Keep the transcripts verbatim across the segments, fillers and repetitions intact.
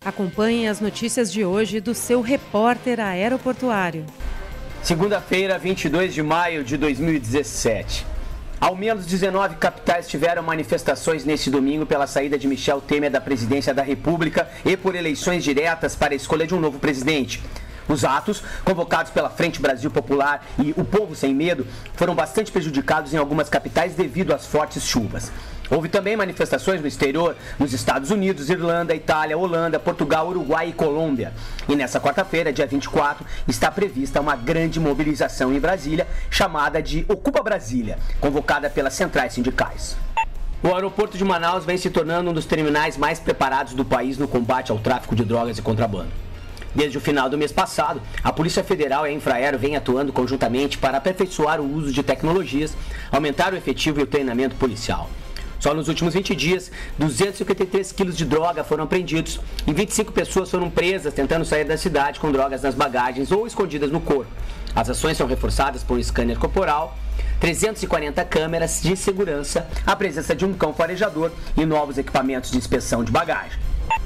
Acompanhe as notícias de hoje do seu repórter aeroportuário. Segunda-feira, vinte e dois de maio de dois mil e dezessete. Ao menos dezenove capitais tiveram manifestações neste domingo pela saída de Michel Temer da presidência da República e por eleições diretas para a escolha de um novo presidente. Os atos, convocados pela Frente Brasil Popular e o Povo Sem Medo, foram bastante prejudicados em algumas capitais devido às fortes chuvas. Houve também manifestações no exterior, nos Estados Unidos, Irlanda, Itália, Holanda, Portugal, Uruguai e Colômbia. E nessa quarta-feira, dia vinte e quatro, está prevista uma grande mobilização em Brasília, chamada de Ocupa Brasília, convocada pelas centrais sindicais. O aeroporto de Manaus vem se tornando um dos terminais mais preparados do país no combate ao tráfico de drogas e contrabando. Desde o final do mês passado, a Polícia Federal e a Infraero vêm atuando conjuntamente para aperfeiçoar o uso de tecnologias, aumentar o efetivo e o treinamento policial. Só nos últimos vinte dias, duzentos e cinquenta e três quilos de droga foram apreendidos e vinte e cinco pessoas foram presas tentando sair da cidade com drogas nas bagagens ou escondidas no corpo. As ações são reforçadas por um scanner corporal, trezentas e quarenta câmeras de segurança, a presença de um cão farejador e novos equipamentos de inspeção de bagagem.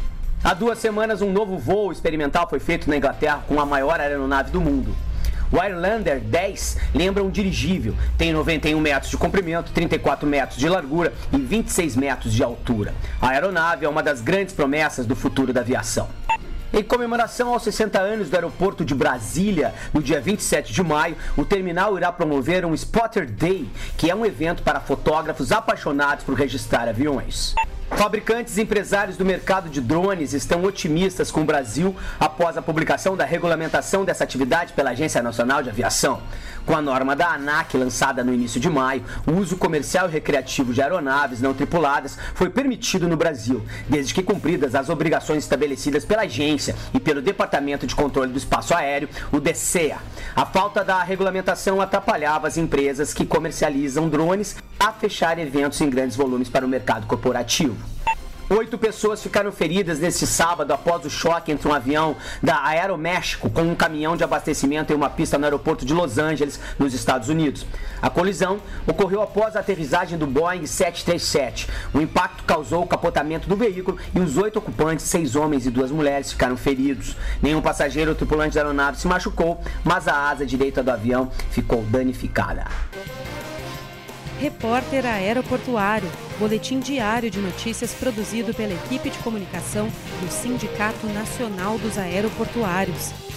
Há duas semanas, um novo voo experimental foi feito na Inglaterra com a maior aeronave do mundo. O Airlander dez lembra um dirigível, tem noventa e um metros de comprimento, trinta e quatro metros de largura e vinte e seis metros de altura. A aeronave é uma das grandes promessas do futuro da aviação. Em comemoração aos sessenta anos do aeroporto de Brasília, no dia vinte e sete de maio, o terminal irá promover um Spotter Day, que é um evento para fotógrafos apaixonados por registrar aviões. Fabricantes e empresários do mercado de drones estão otimistas com o Brasil após a publicação da regulamentação dessa atividade pela Agência Nacional de Aviação. Com a norma da ANAC lançada no início de maio, o uso comercial e recreativo de aeronaves não tripuladas foi permitido no Brasil, desde que cumpridas as obrigações estabelecidas pela agência e pelo Departamento de Controle do Espaço Aéreo, o DECEA. A falta da regulamentação atrapalhava as empresas que comercializam drones a fechar eventos em grandes volumes para o mercado corporativo. Oito pessoas ficaram feridas neste sábado após o choque entre um avião da Aeroméxico com um caminhão de abastecimento em uma pista no aeroporto de Los Angeles, nos Estados Unidos. A colisão ocorreu após a aterrissagem do Boeing sete três sete. O impacto causou o capotamento do veículo e os oito ocupantes, seis homens e duas mulheres, ficaram feridos. Nenhum passageiro ou tripulante da aeronave se machucou, mas a asa direita do avião ficou danificada. Repórter Aeroportuário, boletim diário de notícias produzido pela equipe de comunicação do Sindicato Nacional dos Aeroportuários.